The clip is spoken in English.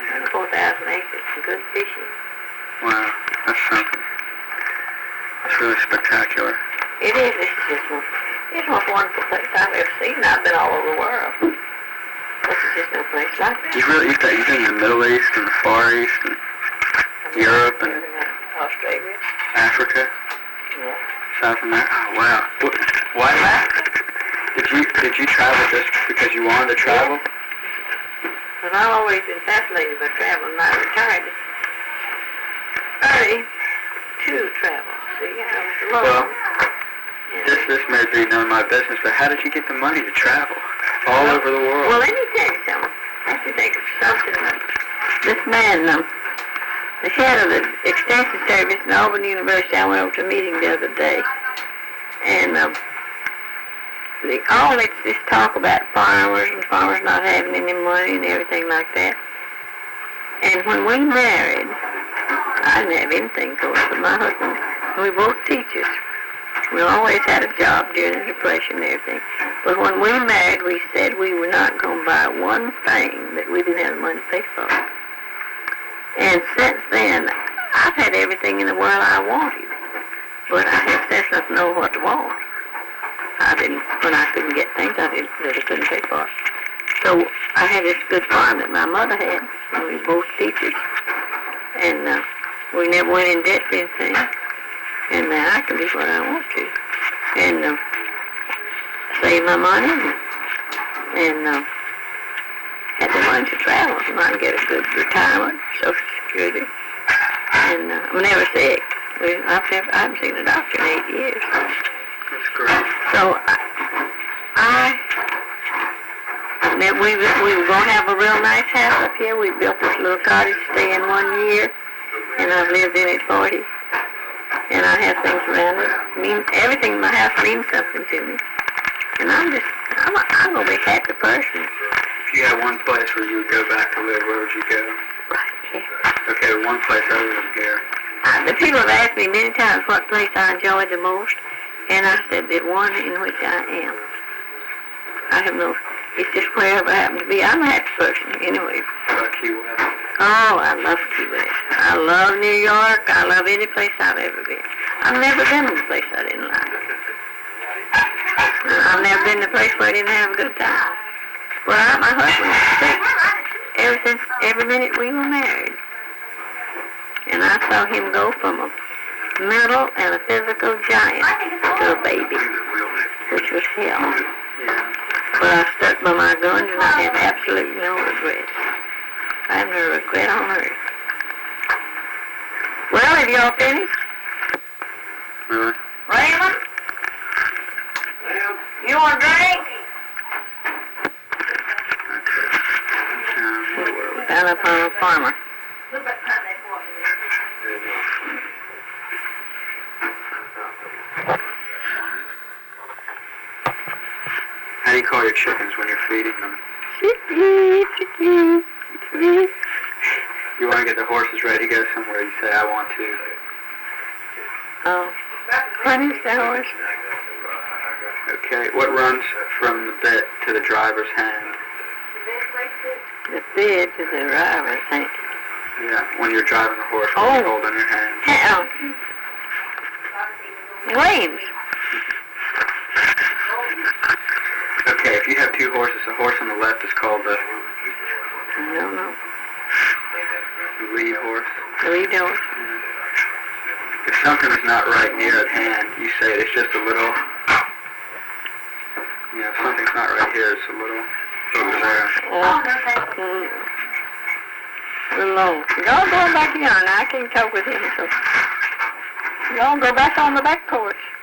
4,000 acres and good fishing. Wow, that's something. That's really spectacular. It is. It's the most wonderful place I've ever seen. I've been all over the world. But there's just no place like that. You've been in the Middle East and the Far East and Europe and Australia. Africa. Yeah. South America. Oh, wow. Why Africa? Did you travel just because you wanted to travel? Because I've always been fascinated by travel, and I retired early to travel. See, I was alone. Well, this may be none of my business, but how did you get the money to travel all over the world? Well, let me tell you something. I have to think of something. This man, the head of the extension service in Auburn University, I went over to a meeting the other day, and all it's this talk about farmers and farmers not having any money and everything like that. And when we married, I didn't have anything, of course, but my husband, we both teachers. We always had a job during the Depression and everything. But when we married, we said we were not going to buy one thing that we didn't have the money to pay for. And since then, I've had everything in the world I wanted. But I have sense enough to know what to want. When I couldn't get things, I couldn't pay for it. So I had this good farm that my mother had, and we were both teachers. And we never went in debt for anything. And now I can do what I want to. And save my money and had the money to travel. So I can get a good retirement, Social Security. And I'm never sick. I haven't seen a doctor in 8 years. That's great. So we were going to have a real nice house up here. We built this little cottage to stay in 1 year, and I've lived in it 40. And I have things around it. Everything in my house means something to me. And I'm going to be a happy person. If you had one place where you would go back to live, where would you go? Right here. Okay, one place other than here. The people have asked me many times what place I enjoy the most, and I said the one in which I am. I have no, it's just wherever I happen to be. I'm a happy person anyway. How about Key West? Oh, I love Key West. I love New York. I love any place I've ever been. I've never been in a place I didn't like. I've never been in a place where I didn't have a good time. Well, my husband was sick every minute we were married. And I saw him go from a mental and a physical giant to a baby, which was hell. But I stuck by my guns and I have absolutely no regrets. I have no regret on earth. Well, have y'all finished? Really? Raymond? You want a drink? Down up on a farmer. How do you call your chickens when you're feeding them? Chicky, chicky, chicky. You want to get the horses ready to go somewhere, you say, I want to. Oh, punish the horse. Okay, what runs from the bit to the driver's hand? The bit to the driver's hand. Yeah, when you're driving the horse, when you hold in your hand. Reins. Okay, if you have two horses, the horse on the left is called the I don't know. lead horse. The lead horse. If something is not right near at hand, you say it's just a little, if something's not right here, it's a little over there. A little low. Y'all go back here, and I can't talk with him, so y'all go back on the back porch.